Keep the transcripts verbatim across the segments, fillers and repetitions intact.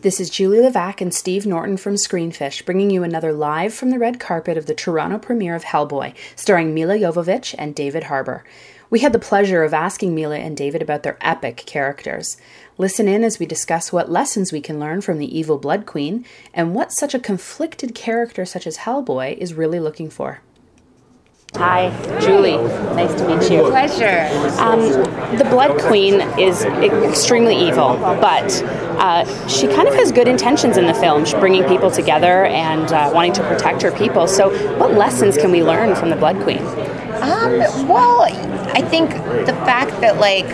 This is Julie Levac and Steve Norton from Screenfish, bringing you another live from the red carpet of the Toronto premiere of Hellboy, starring Milla Jovovich and David Harbour. We had the pleasure of asking Milla and David about their epic characters. Listen in as we discuss what lessons we can learn from the evil Blood Queen and what such a conflicted character such as Hellboy is really looking for. Hi, Julie. Nice to meet you. Pleasure. Um, the Blood Queen is extremely evil, but uh, she kind of has good intentions in the film. She's bringing people together and uh, wanting to protect her people. So what lessons can we learn from the Blood Queen? Um, well, I think the fact that, like,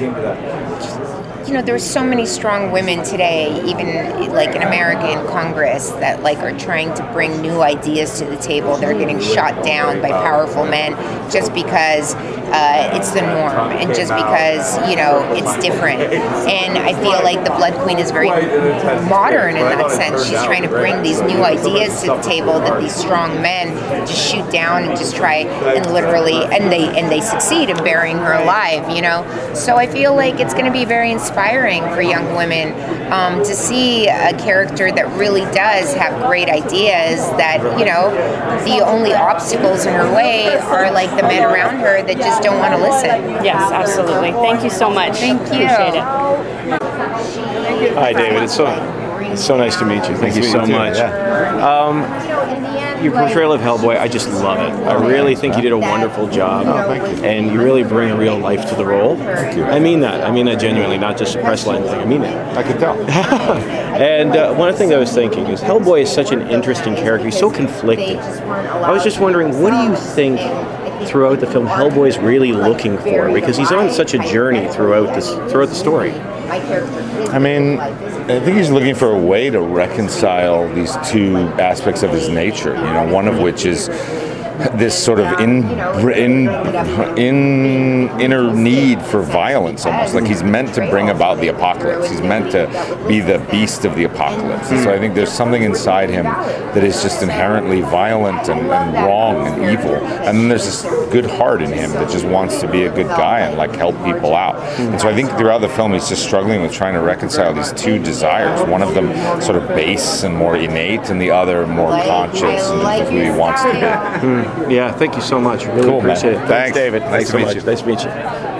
you know, there's so many strong women today, even like in America in Congress, that like are trying to bring new ideas to the table. They're getting shot down by powerful men just because uh, it's the norm and just because, you know, it's different. And I feel like the Blood Queen is very modern in that sense. She's trying to bring these new ideas to the table that these strong men just shoot down and just try and literally, and they and they succeed in burying her alive, you know. So I feel like it's going to be very inspiring for young women um, to see a character that really does have great ideas, that, you know, the only obstacles in her way are like the men around her that just don't want to listen. Yes, absolutely. Thank you so much. Thank you. Appreciate it. Hi, David. It's so it's so nice to meet you. Thank you so much. Um, your portrayal of Hellboy, I just love it. I really think you did a wonderful job. Oh, thank you. And you really bring a real life to the role. Thank you. I mean that. I mean that genuinely, not just a press line thing. I mean it. I could tell. And uh, one thing I was thinking is Hellboy is such an interesting character. He's so conflicted. I was just wondering, what do you think throughout the film Hellboy is really looking for? Because he's on such a journey throughout this throughout the story. I mean, I think he's looking for a way to reconcile these two aspects of his nature, you know, one of which is this sort of in, in, in inner need for violence, almost like he's meant to bring about the apocalypse. He's meant to be the beast of the apocalypse. And so I think there's something inside him that is just inherently violent and, and wrong and evil. And then there's this good heart in him that just wants to be a good guy and like help people out. And so I think throughout the film he's just struggling with trying to reconcile these two desires. One of them sort of base and more innate, and the other more conscious and who he wants to be. Yeah, thank you so much. Really Cool, appreciate man. it. Thanks, David. Nice Thanks to so meet much. you. Nice to meet you.